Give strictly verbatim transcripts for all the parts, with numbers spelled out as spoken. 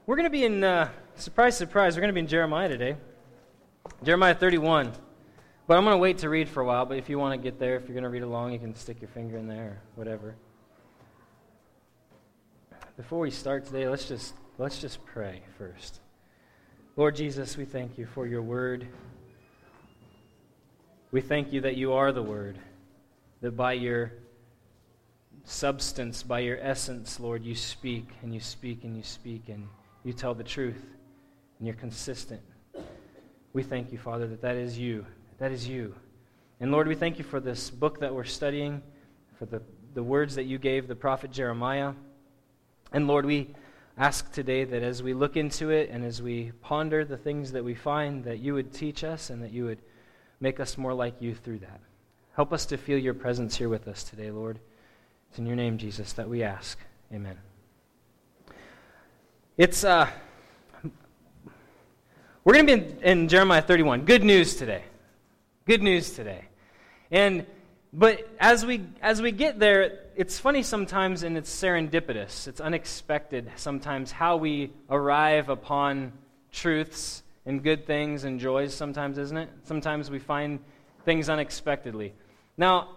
We're going to be in, uh, surprise, surprise, we're going to be in Jeremiah today. Jeremiah thirty-one. But I'm going to wait to read for a while, but if you want to get there, if you're going to read along, you can stick your finger in there or whatever. Before we start today, let's just let's just pray first. Lord Jesus, we thank you for your word. We thank you that you are the word, that by your substance, by your essence, Lord, you speak and you speak and you speak and you tell the truth and you're consistent. We thank you, Father, that that is you. That is you. And Lord, we thank you for this book that we're studying, for the, the words that you gave the prophet Jeremiah. And Lord, we ask today that as we look into it and as we ponder the things that we find, that you would teach us and that you would make us more like you through that. Help us to feel your presence here with us today, Lord. It's in your name, Jesus, that we ask. Amen. It's, uh, we're going to be in, in Jeremiah thirty-one. Good news today. Good news today. And, but as we, as we get there, it's funny sometimes and it's serendipitous. It's unexpected sometimes how we arrive upon truths and good things and joys sometimes, isn't it? Sometimes we find things unexpectedly. Now,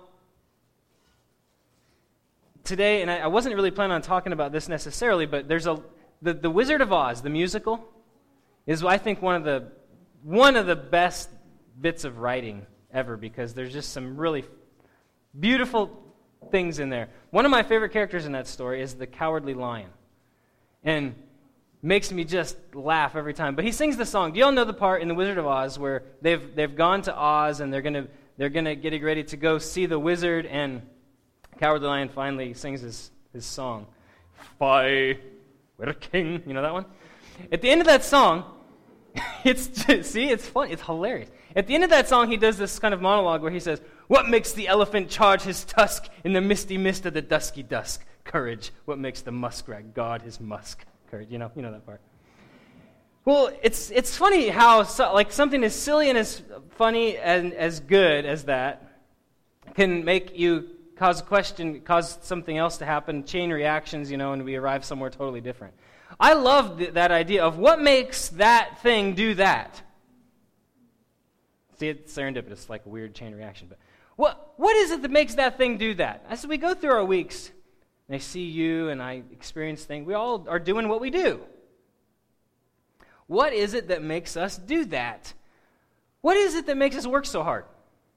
today, and I, I wasn't really planning on talking about this necessarily, but there's a the, the Wizard of Oz, the musical, is I think one of the one of the best bits of writing ever because there's just some really beautiful things in there. One of my favorite characters in that story is the Cowardly Lion, and makes me just laugh every time. But he sings the song. Do you all know the part in the Wizard of Oz where they've they've gone to Oz and they're gonna they're gonna get ready to go see the wizard, and Cowardly Lion finally sings his, his song. If I were a king, you know that one? At the end of that song, it's just, see, it's fun, it's hilarious. At the end of that song, he does this kind of monologue where he says, "What makes the elephant charge his tusk in the misty mist of the dusky dusk? Courage. What makes the muskrat guard his musk? Courage." You know, you know that part. Well, it's it's funny how so, like something as silly and as funny and as good as that can make you cause a question, cause something else to happen, chain reactions, you know, and we arrive somewhere totally different. I love th- that idea of what makes that thing do that. See, it's serendipitous, like a weird chain reaction. But what what is it that makes that thing do that? As we go through our weeks, and I see you and I experience things, we all are doing what we do. What is it that makes us do that? What is it that makes us work so hard?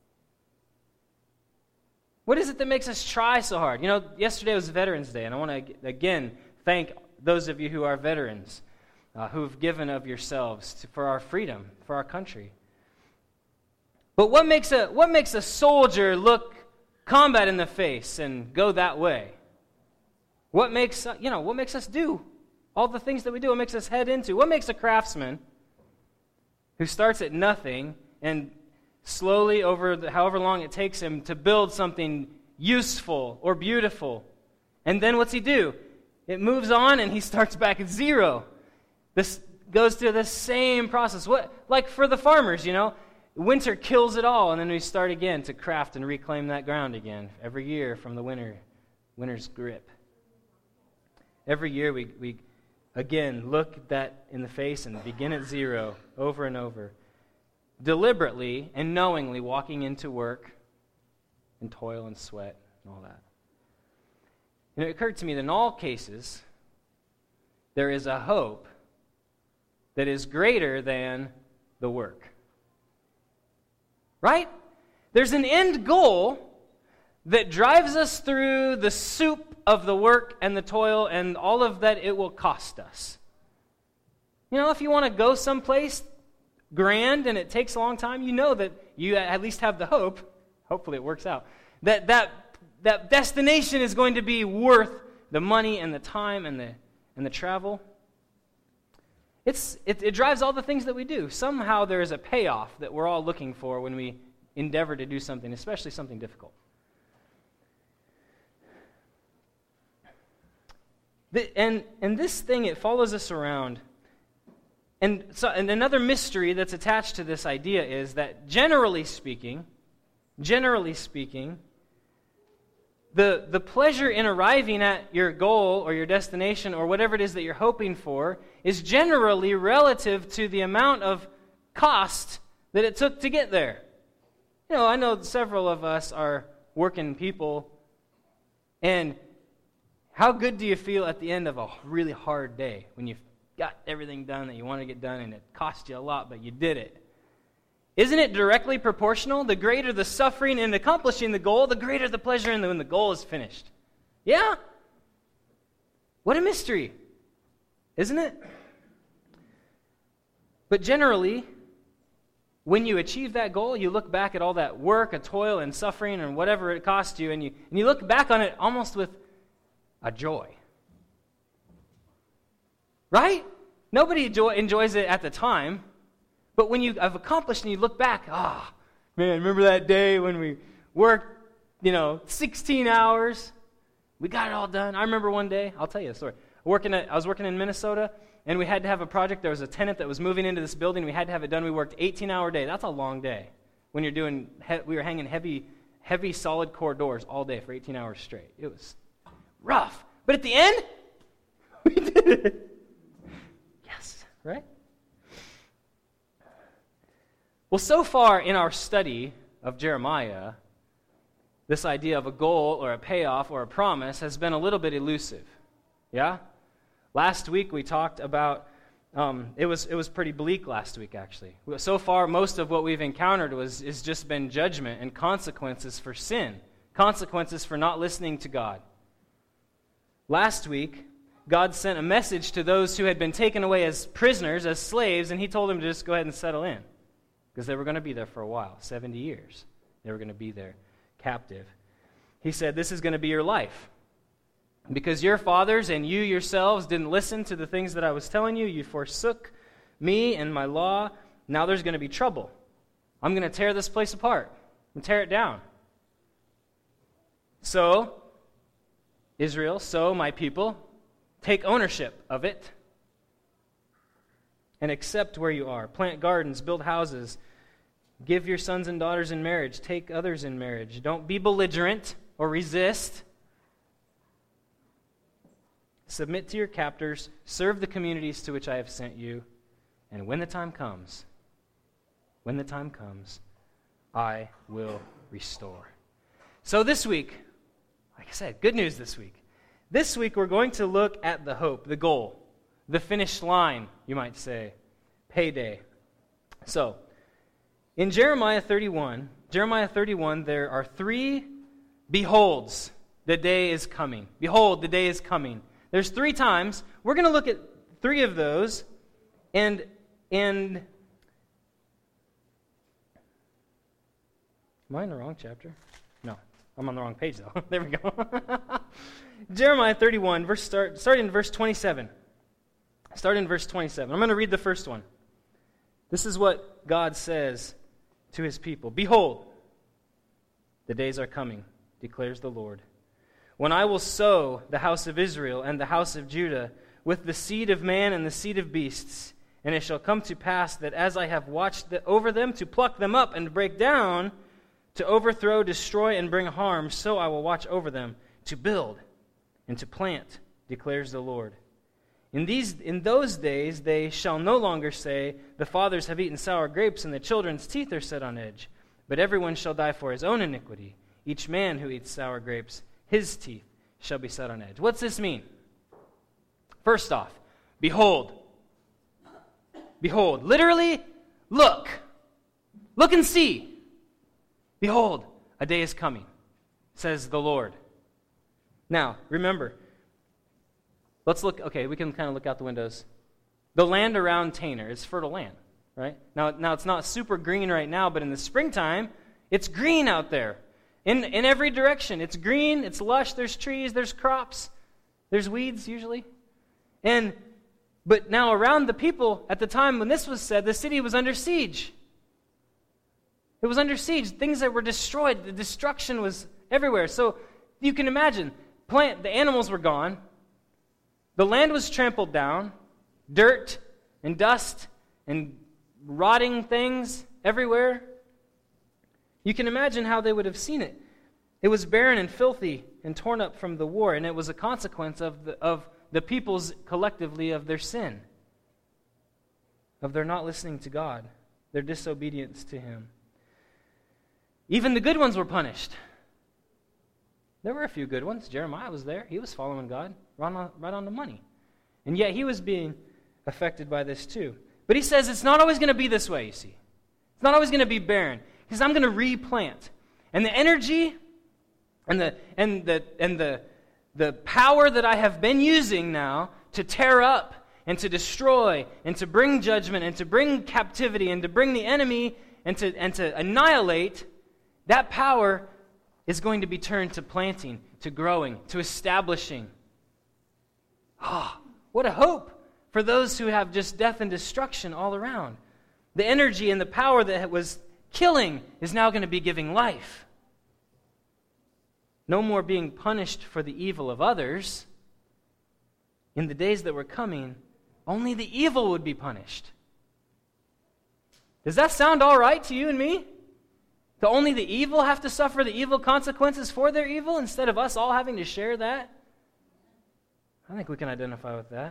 What is it that makes us try so hard? You know, yesterday was Veterans Day, and I want to, again, thank those of you who are veterans, uh, who have given of yourselves to, for our freedom, for our country. But what makes a what makes a soldier look combat in the face and go that way? What makes, you know, what makes us do all the things that we do? What makes us head into? What makes a craftsman who starts at nothing and slowly, over the, however long it takes him, to build something useful or beautiful. And then what's he do? It moves on and he starts back at zero. This goes through the same process. What, like for the farmers, you know, winter kills it all, and then we start again to craft and reclaim that ground again every year from the winter, winter's grip. Every year we, we again look that in the face and begin at zero over and over. Deliberately and knowingly walking into work and toil and sweat and all that. And it occurred to me that in all cases, there is a hope that is greater than the work. Right? There's an end goal that drives us through the soup of the work and the toil and all of that it will cost us. You know, if you want to go someplace grand and it takes a long time, you know that you at least have the hope, hopefully it works out, that that, that destination is going to be worth the money and the time and the and the travel. It's it, it drives all the things that we do. Somehow there is a payoff that we're all looking for when we endeavor to do something, especially something difficult. The, and and this thing, it follows us around. And so, and another mystery that's attached to this idea is that generally speaking, generally speaking, the, the pleasure in arriving at your goal or your destination or whatever it is that you're hoping for is generally relative to the amount of cost that it took to get there. You know, I know several of us are working people, and how good do you feel at the end of a really hard day when you've got everything done that you want to get done and it cost you a lot, but you did it? Isn't it directly proportional? The greater the suffering in accomplishing the goal, the greater the pleasure in the, when the goal is finished. Yeah? What a mystery, isn't it? But generally, when you achieve that goal, you look back at all that work and toil and suffering and whatever it cost you, and you, and you look back on it almost with a joy. Right? Nobody enjoy, enjoys it at the time. But when you have accomplished and you look back, ah, oh, man, remember that day when we worked, you know, sixteen hours? We got it all done. I remember one day, I'll tell you a story. Working at, I was working in Minnesota, and we had to have a project. There was a tenant that was moving into this building. We had to have it done. We worked eighteen-hour day. That's a long day. When you're doing, he, we were hanging heavy, heavy solid core doors all day for eighteen hours straight. It was rough. But at the end, we did it. Yes, right? Well, so far in our study of Jeremiah, this idea of a goal or a payoff or a promise has been a little bit elusive. Yeah? Last week we talked about, um, it was it was pretty bleak last week actually. So far most of what we've encountered was has just been judgment and consequences for sin, consequences for not listening to God. Last week, God sent a message to those who had been taken away as prisoners, as slaves, and he told them to just go ahead and settle in. Because they were going to be there for a while, seventy years. They were going to be there captive. He said, this is going to be your life. Because your fathers and you yourselves didn't listen to the things that I was telling you. You forsook me and my law. Now there's going to be trouble. I'm going to tear this place apart and tear it down. So, Israel, so my people, take ownership of it and accept where you are. Plant gardens, build houses, give your sons and daughters in marriage, take others in marriage. Don't be belligerent or resist. Submit to your captors, serve the communities to which I have sent you, and when the time comes, when the time comes, I will restore. So this week, like I said, good news this week. This week we're going to look at the hope, the goal, the finish line, you might say, payday. So, in Jeremiah thirty-one, Jeremiah thirty-one, there are three beholds, the day is coming. Behold, the day is coming. There's three times. We're going to look at three of those, and and am I in the wrong chapter? No, I'm on the wrong page though. There we go. Jeremiah thirty-one, verse start starting in verse twenty-seven. Start in verse twenty-seven. I'm going to read the first one. This is what God says to his people. Behold, the days are coming, declares the Lord, when I will sow the house of Israel and the house of Judah with the seed of man and the seed of beasts. And it shall come to pass that as I have watched the, over them to pluck them up and break down, to overthrow, destroy, and bring harm, so I will watch over them to build and to plant, declares the Lord. In these, in those days they shall no longer say, the fathers have eaten sour grapes and the children's teeth are set on edge. But everyone shall die for his own iniquity. Each man who eats sour grapes, his teeth shall be set on edge. What's this mean? First off, behold. Behold. Literally, look. Look and see. Behold, a day is coming, says the Lord. Now, remember, let's look, okay, we can kind of look out the windows. The land around Tanner is fertile land, right? Now, now it's not super green right now, but in the springtime, it's green out there. In in every direction. It's green, it's lush, there's trees, there's crops, there's weeds usually. And but now around the people at the time when this was said, the city was under siege. It was under siege. Things that were destroyed, the destruction was everywhere. So you can imagine, plant the animals were gone. The land was trampled down, dirt and dust and rotting things everywhere. You can imagine how they would have seen it. It was barren and filthy and torn up from the war, and it was a consequence of the, of the peoples collectively of their sin, of their not listening to God, their disobedience to Him. Even the good ones were punished. There were a few good ones. Jeremiah was there. He was following God right on, right on the money. And yet he was being affected by this too. But he says it's not always going to be this way, you see. It's not always going to be barren. He says, I'm going to replant. And the energy and the and the and the the power that I have been using now to tear up and to destroy and to bring judgment and to bring captivity and to bring the enemy and to and to annihilate, that power is going to be turned to planting, to growing, to establishing. Ah, oh, what a hope for those who have just death and destruction all around. The energy and the power that was killing is now going to be giving life. No more being punished for the evil of others. In the days that were coming, only the evil would be punished. Does that sound all right to you and me? To only the evil have to suffer the evil consequences for their evil instead of us all having to share that? I think we can identify with that.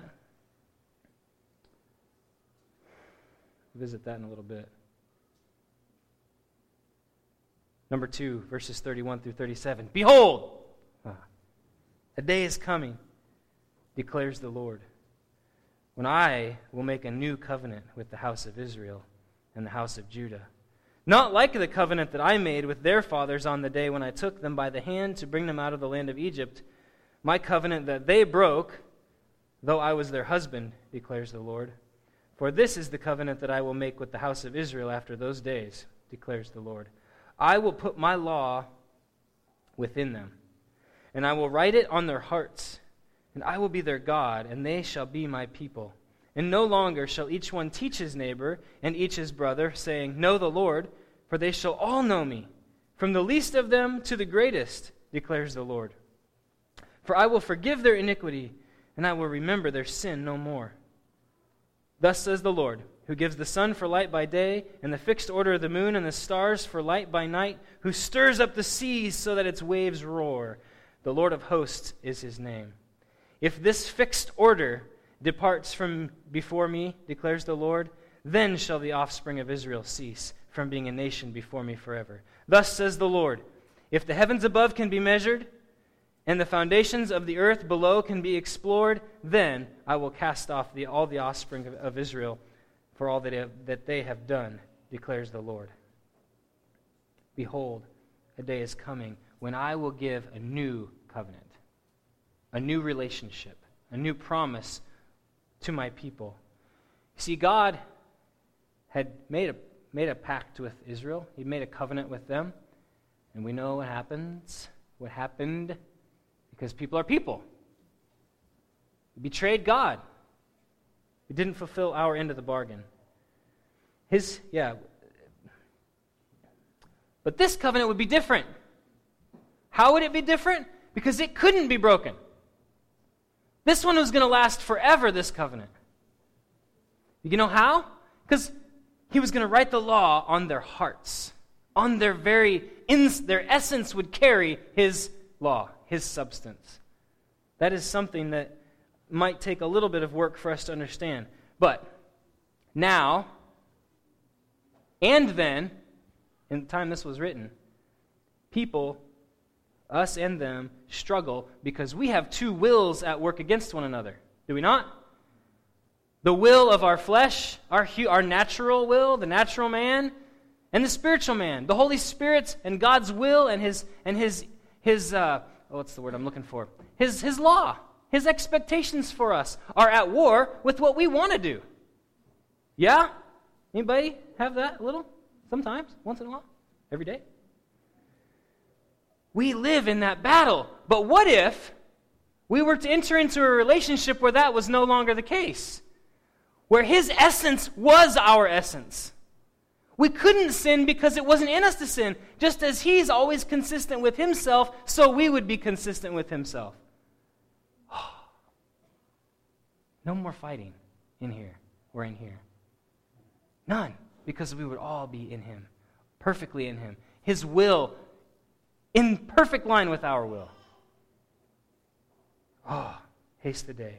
Visit that in a little bit. Number two, verses thirty-one through thirty-seven. Behold, a day is coming, declares the Lord, when I will make a new covenant with the house of Israel and the house of Judah. Not like the covenant that I made with their fathers on the day when I took them by the hand to bring them out of the land of Egypt, my covenant that they broke, though I was their husband, declares the Lord. For this is the covenant that I will make with the house of Israel after those days, declares the Lord. I will put my law within them, and I will write it on their hearts, and I will be their God, and they shall be my people. And no longer shall each one teach his neighbor and each his brother, saying, Know the Lord, for they shall all know me, from the least of them to the greatest, declares the Lord. For I will forgive their iniquity, and I will remember their sin no more. Thus says the Lord, who gives the sun for light by day, and the fixed order of the moon and the stars for light by night, who stirs up the seas so that its waves roar. The Lord of hosts is his name. If this fixed order departs from before me, declares the Lord, then shall the offspring of Israel cease from being a nation before me forever. Thus says the Lord, if the heavens above can be measured, and the foundations of the earth below can be explored, then I will cast off the, all the offspring of, of Israel for all that, have, that they have done, declares the Lord. Behold, a day is coming when I will give a new covenant, a new relationship, a new promise to my people. See, God had made a, made a pact with Israel. He made a covenant with them. And we know what happens, what happened, because people are people. We betrayed God. We didn't fulfill our end of the bargain. His, yeah. But this covenant would be different. How would it be different? Because it couldn't be broken. This one was going to last forever, this covenant. You know how? Because he was going to write the law on their hearts. On their very, ins- their essence would carry his law, his substance. That is something that might take a little bit of work for us to understand. But now, and then, in the time this was written, people, us and them, struggle because we have two wills at work against one another. Do we not? The will of our flesh, our, our natural will, the natural man, and the spiritual man. The Holy Spirit and God's will and his, and his, his uh, oh, what's the word I'm looking for? His, his law, his expectations for us are at war with what we want to do. Yeah? Anybody have that a little? Sometimes, once in a while, every day? We live in that battle. But what if we were to enter into a relationship where that was no longer the case? Where his essence was our essence. We couldn't sin because it wasn't in us to sin. Just as he's always consistent with himself, so we would be consistent with himself. No more fighting in here or in here. None. Because we would all be in him. Perfectly in him. His will in perfect line with our will. Oh, haste the day.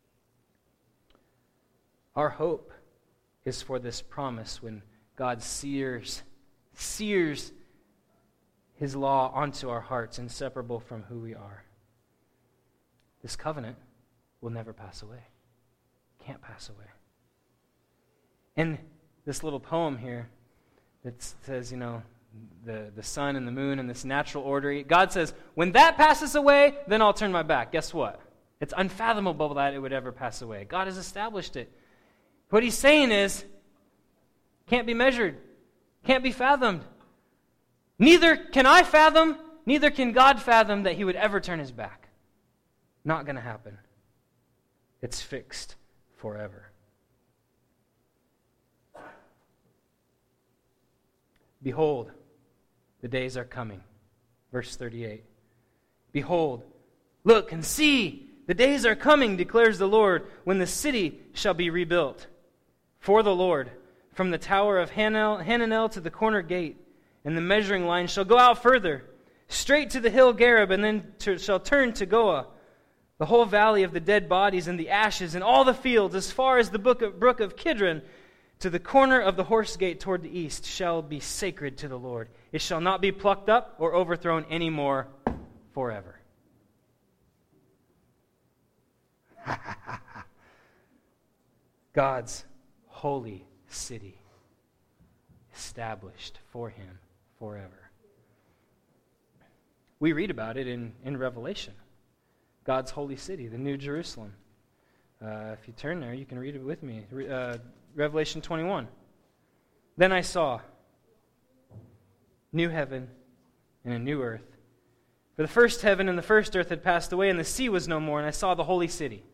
Our hope is for this promise when God sears, sears his law onto our hearts, inseparable from who we are. This covenant will never pass away. Can't pass away. And this little poem here that says, you know, the, the sun and the moon and this natural order, God says, when that passes away, then I'll turn my back. Guess what? It's unfathomable that it would ever pass away. God has established it. What he's saying is, can't be measured, can't be fathomed. Neither can I fathom, neither can God fathom that he would ever turn his back. Not going to happen. It's fixed forever. Behold, the days are coming. Verse thirty-eight. Behold, look and see, the days are coming, declares the Lord, when the city shall be rebuilt for the Lord, from the tower of Hananel, Hananel to the corner gate, and the measuring line shall go out further, straight to the hill Gareb, and then to, shall turn to Goah. The whole valley of the dead bodies and the ashes and all the fields, as far as the brook of, brook of Kidron, to the corner of the horse gate toward the east, shall be sacred to the Lord. It shall not be plucked up or overthrown any more forever. God's holy city, established for him forever. We read about it in, in Revelation. God's holy city, the New Jerusalem. Uh, if you turn there, you can read it with me. Uh, Revelation twenty-one. Then I saw new heaven and a new earth. For the first heaven and the first earth had passed away, and the sea was no more, and I saw the holy city,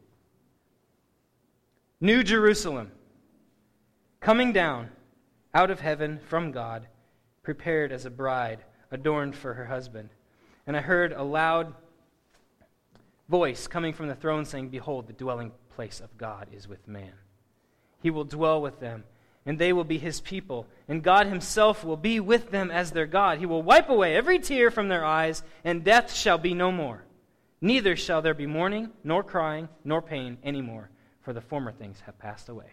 New Jerusalem, coming down out of heaven from God, prepared as a bride adorned for her husband. And I heard a loud voice coming from the throne saying, Behold, the dwelling place of God is with man. He will dwell with them, and they will be his people, and God himself will be with them as their God. He will wipe away every tear from their eyes, and death shall be no more. Neither shall there be mourning, nor crying, nor pain any more, for the former things have passed away.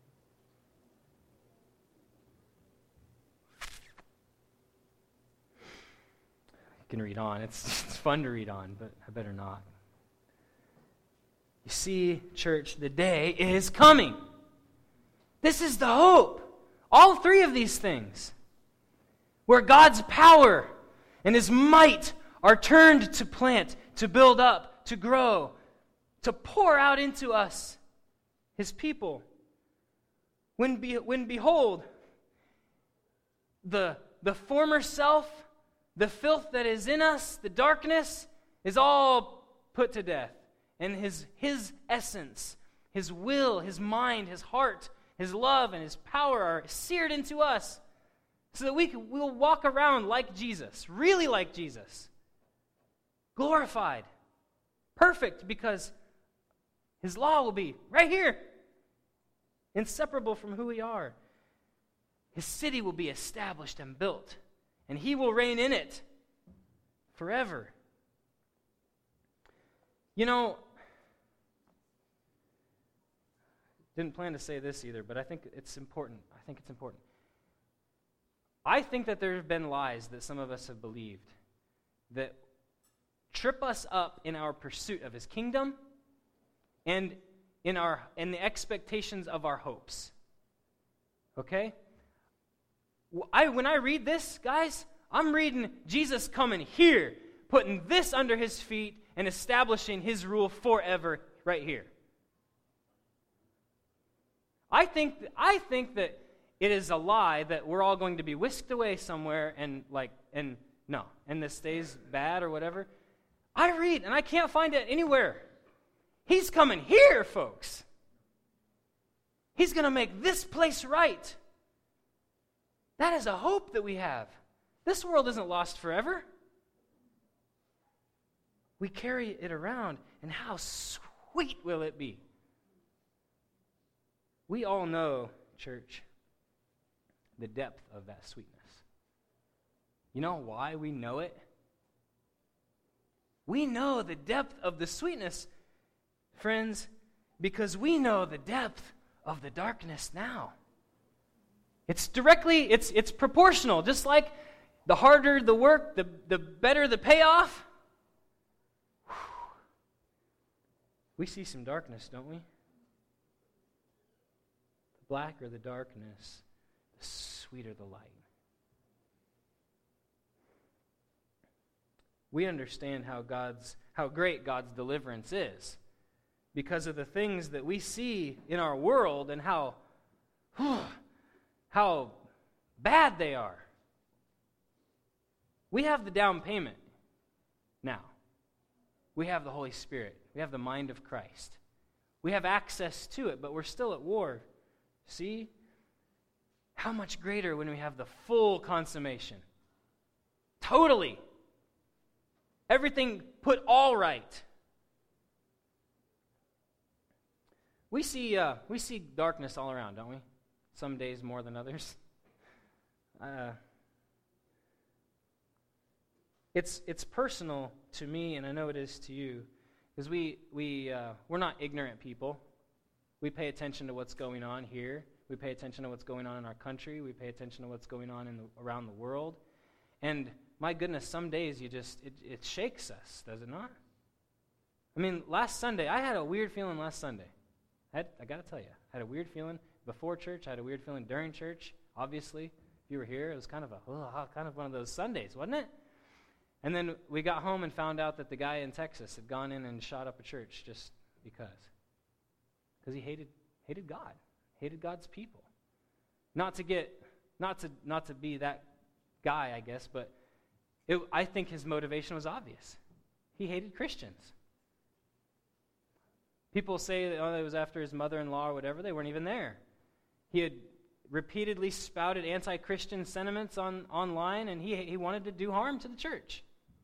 You can read on. It's, it's fun to read on, but I better not. You see, church, the day is coming. This is the hope. All three of these things, where God's power and his might are turned to plant, to build up, to grow, to pour out into us, his people. When, be, when behold, the, the former self, the filth that is in us, the darkness, is all put to death. And his, his essence, his will, his mind, his heart, his love, and his power are seared into us so that we can, we'll walk around like Jesus, really like Jesus, glorified, perfect, because his law will be right here, inseparable from who we are. His city will be established and built, and he will reign in it forever. You know, didn't plan to say this either, but I think it's important. I think it's important. I think that there have been lies that some of us have believed that trip us up in our pursuit of his kingdom and in our in the expectations of our hopes. Okay? I when I read this, guys, I'm reading Jesus coming here, putting this under his feet and establishing his rule forever right here. I think I think that it is a lie that we're all going to be whisked away somewhere and like and no, and this stays bad or whatever. I read and I can't find it anywhere. He's coming here, folks. He's going to make this place right. That is a hope that we have. This world isn't lost forever. We carry it around, and how sweet will it be? We all know, church, the depth of that sweetness. You know why we know it? We know the depth of the sweetness friends, because we know the depth of the darkness now. It's directly, it's it's proportional. Just like the harder the work, the, the better the payoff. Whew. We see some darkness, don't we? The blacker the darkness, the sweeter the light. We understand how God's how great God's deliverance is because of the things that we see in our world and how whew, how bad they are. We have the down payment now. We have the Holy Spirit. We have the mind of Christ. We have access to it, but we're still at war. See? How much greater when we have the full consummation. Totally. Everything put all right. We see uh, we see darkness all around, don't we? Some days more than others. Uh, it's it's personal to me, and I know it is to you, because we we uh, we're not ignorant people. We pay attention to what's going on here. We pay attention to what's going on in our country. We pay attention to what's going on in the, around the world, and my goodness, some days you just, it, it shakes us, does it not? I mean, last Sunday, I had a weird feeling last Sunday. I, had, I got to tell you, I had a weird feeling before church. I had a weird feeling during church. Obviously, if you were here, it was kind of a, oh, kind of one of those Sundays, wasn't it? And then we got home and found out that the guy in Texas had gone in and shot up a church just because. Because he hated hated God, hated God's people. Not to get, not to not to be that guy, I guess, but It, I think his motivation was obvious. He hated Christians. People say that oh, it was after his mother-in-law or whatever. They weren't even there. He had repeatedly spouted anti-Christian sentiments on online, and he, he wanted to do harm to the church.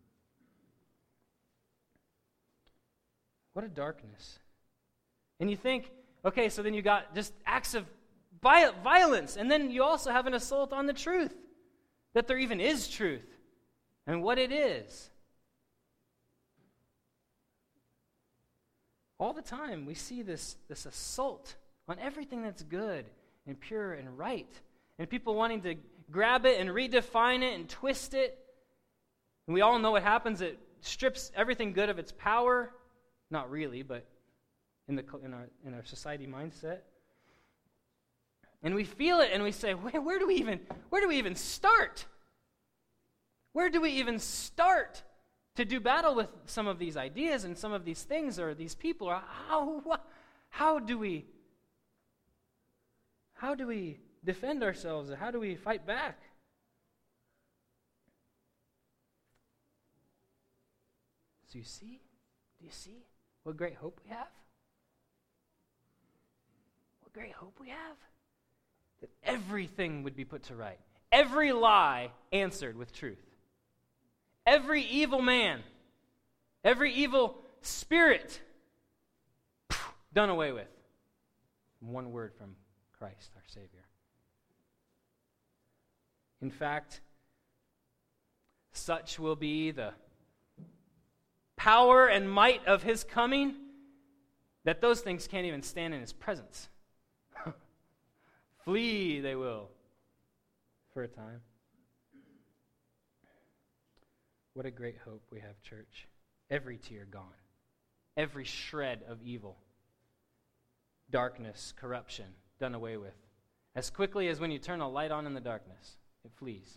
What a darkness. And you think, okay, so then you got just acts of violence, and then you also have an assault on the truth, that there even is truth. And what it is. All the time we see this, this assault on everything that's good and pure and right. And people wanting to grab it and redefine it and twist it. And we all know what happens. It strips everything good of its power. Not really, but in the in our in our society mindset. And we feel it and we say, where, where do we even where do we even start? Where do we even start to do battle with some of these ideas and some of these things or these people? Or how, how do we how do we defend ourselves? How do we fight back? So you see? Do you see what great hope we have? What great hope we have? That everything would be put to right. Every lie answered with truth. Every evil man, every evil spirit, done away with. One word from Christ, our Savior. In fact, such will be the power and might of his coming that those things can't even stand in his presence. Flee, they will, for a time. What a great hope we have, church. Every tear gone. Every shred of evil, darkness, corruption, done away with. As quickly as when you turn a light on in the darkness, it flees.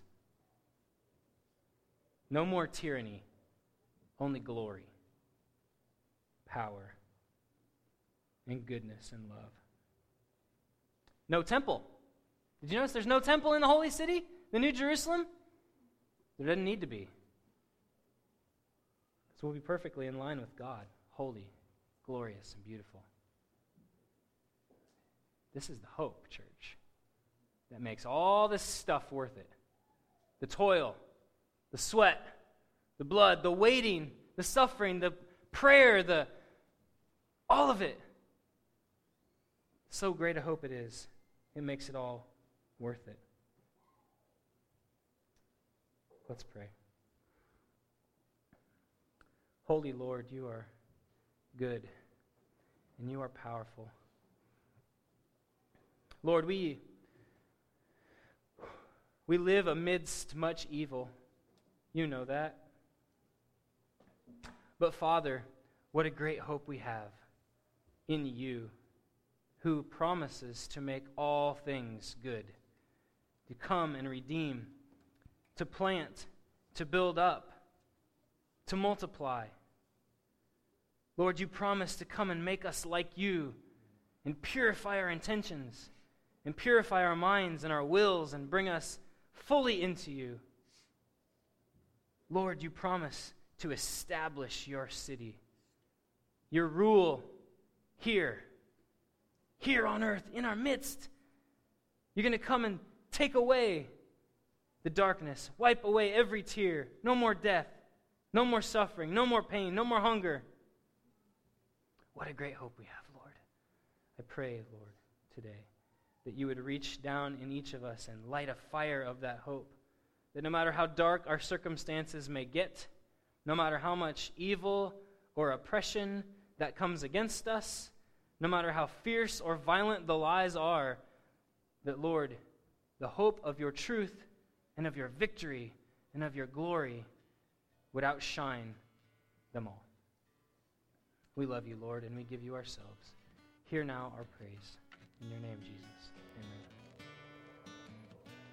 No more tyranny, only glory, power, and goodness and love. No temple. Did you notice there's no temple in the holy city, the New Jerusalem? There doesn't need to be. So we'll be perfectly in line with God, holy, glorious, and beautiful. This is the hope, church, that makes all this stuff worth it. The toil, the sweat, the blood, the waiting, the suffering, the prayer, the all of it. So great a hope it is. It makes it all worth it. Let's pray. Holy Lord, you are good. and you are powerful. Lord, we, we live amidst much evil. You know that. But Father, what a great hope we have in you, who promises to make all things good, to come and redeem, to plant, to build up, to multiply. Lord, you promise to come and make us like you and purify our intentions and purify our minds and our wills and bring us fully into you. Lord, you promise to establish your city, your rule here, here on earth, in our midst. You're going to come and take away the darkness, wipe away every tear, no more death, no more suffering, no more pain, no more hunger. What a great hope we have, Lord. I pray, Lord, today that you would reach down in each of us and light a fire of that hope, that no matter how dark our circumstances may get, no matter how much evil or oppression that comes against us, no matter how fierce or violent the lies are, that, Lord, the hope of your truth and of your victory and of your glory would outshine them all. We love you, Lord, and we give you ourselves. Hear now our praise. In your name, Jesus. Amen.